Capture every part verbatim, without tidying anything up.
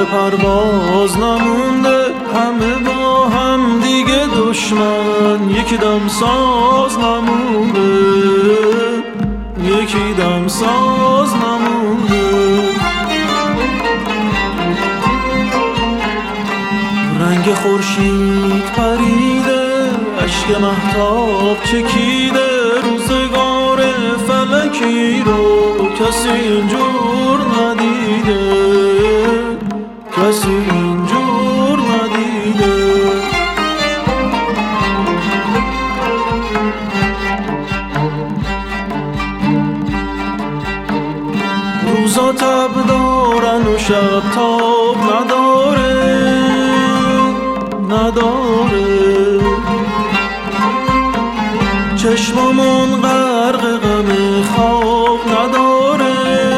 پرواز نمونده، همه با هم دیگه دشمن، یکی دم ساز نمونده، یکی دم ساز نمونده. رنگ خورشید پریده، اشک مهتاب چکیده، روزگار فلکی رو کسی اینجور ندیده، کسی اینجور ندیده. روزا تب دارن و شب تاب نداره، نداره. چشممون غرق غم خواب نداره،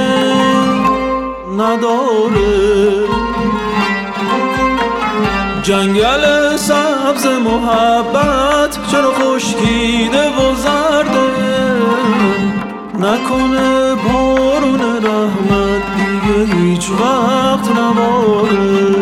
نداره. جنگل سبز محبت چرا خشکیده و زرده، نکنه بارون رحمت دیگه هیچ وقت نباره.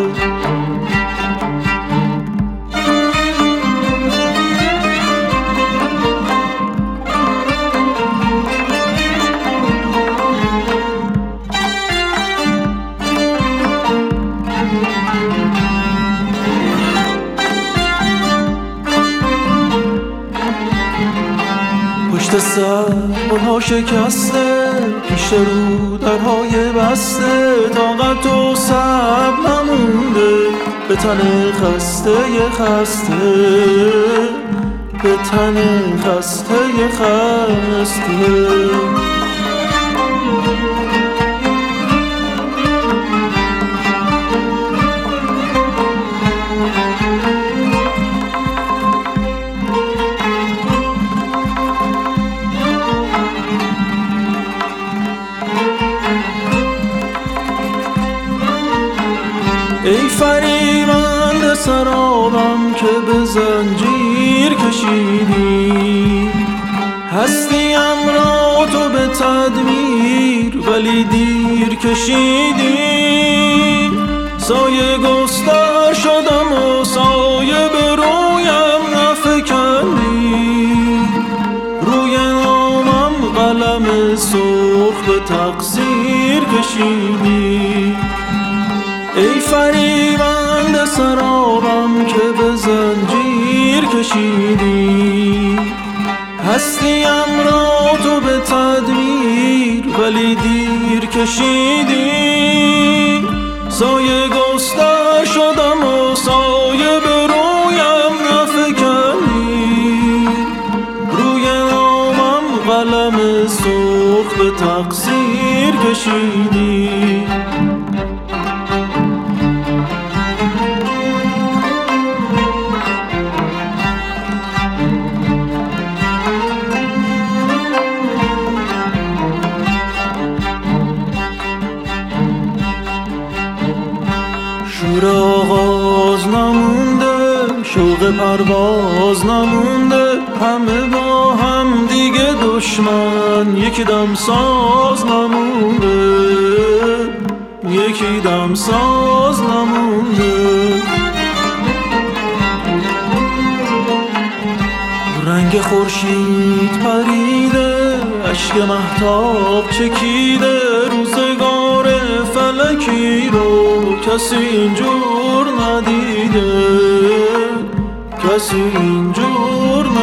پشت سر گلها شکسته، پیش رو درهای بسته، طاقت و صبر نمونده، به تن خسته ی خسته، به تن خسته ی خسته. ای فریبنده سرابم که به زنجیر کشیدی، هستیم را تو به تدمیر ولی دیر کشیدی. سایه گستر شدم و سایه به رویم نفکندی، روی نامم قلم سرخ به تقصیر کشیدی. ای فریبنده سرابم که به زنجیر کشیدی، هستیم را تو به تدمیر ولی دیر کشیدی. سایه گستر شدم و سایه به رویم نفکندی، روی نامم قلم سرخ به تقصیر کشیدی. شور آغاز نمونده، شوق پرواز نمونده، همه با هم دیگه دشمن، یکی دم ساز نمونده، یکی دم ساز نمونده. رنگ خورشید پریده، اشک مهتاب چکیده، روزگار فلکی رو کسی اینجور ندیده، کسی اینجور